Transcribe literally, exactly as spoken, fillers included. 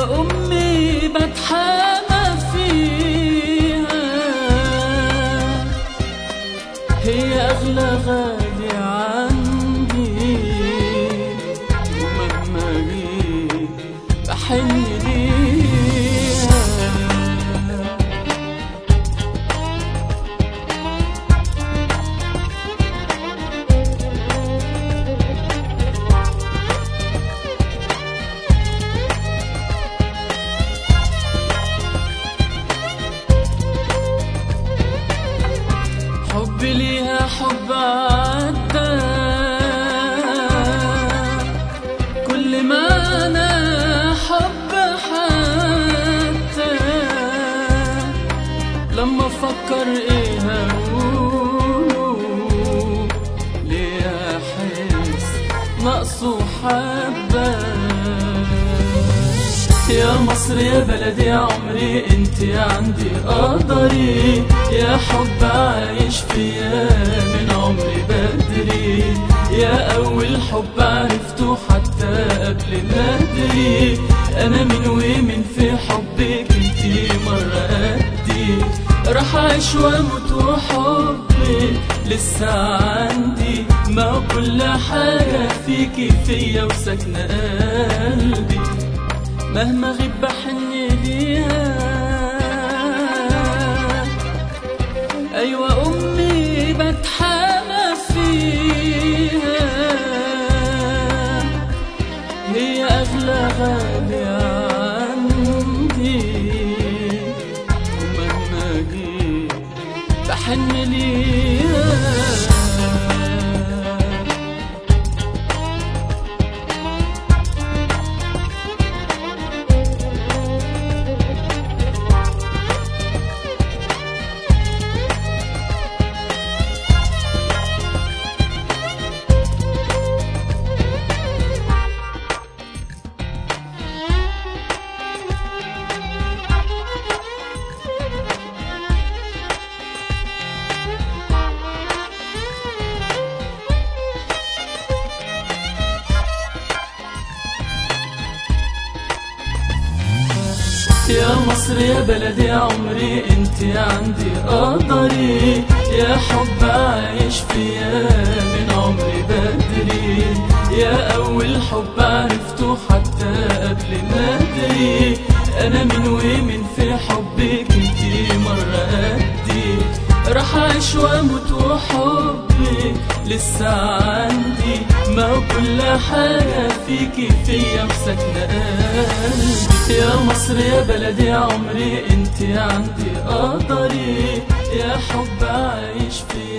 أيوة أمي بتحامى فيها، هي أغلى غالي عندي، ومهما جيت بحن ليها. حبي ليها حب عدى، كل ما أنا حب حتى لما أفكر إيه هقوله، ليه أحس ناقصه حبة. يا مصر يا بلدي يا عمري انتي عندي قدري، يا حب عايش فيا من عمري بدري، يا أول حب عرفته حتى قبل ما أدري. أنا من ومن في حبك انتي مرة قدي، راح أعيش وأموت وحبك لسه عندي، ما كل حاجة فيكي فيا وساكنة قلبي، مهما غيب بحن ليها. أيوة أمي بتحامى فيها، هي أغلى غالي عندي، ومهما جيت بحن ليها. يا مصر يا بلدي يا عمري انتي عندي قدري، يا حب عايش فيا من عمري بدري، يا أول حب عرفته حتى قبل ما أدري. أنا من ومن في حبك انتي مرة قدي، راح أعيش وأموت وحبك لسه عندي، ما كل حاجة فيكي فيا وساكنة قلبي. يا مصر يا بلدي يا عمري انتي عندي قدري، يا حب عايش فيا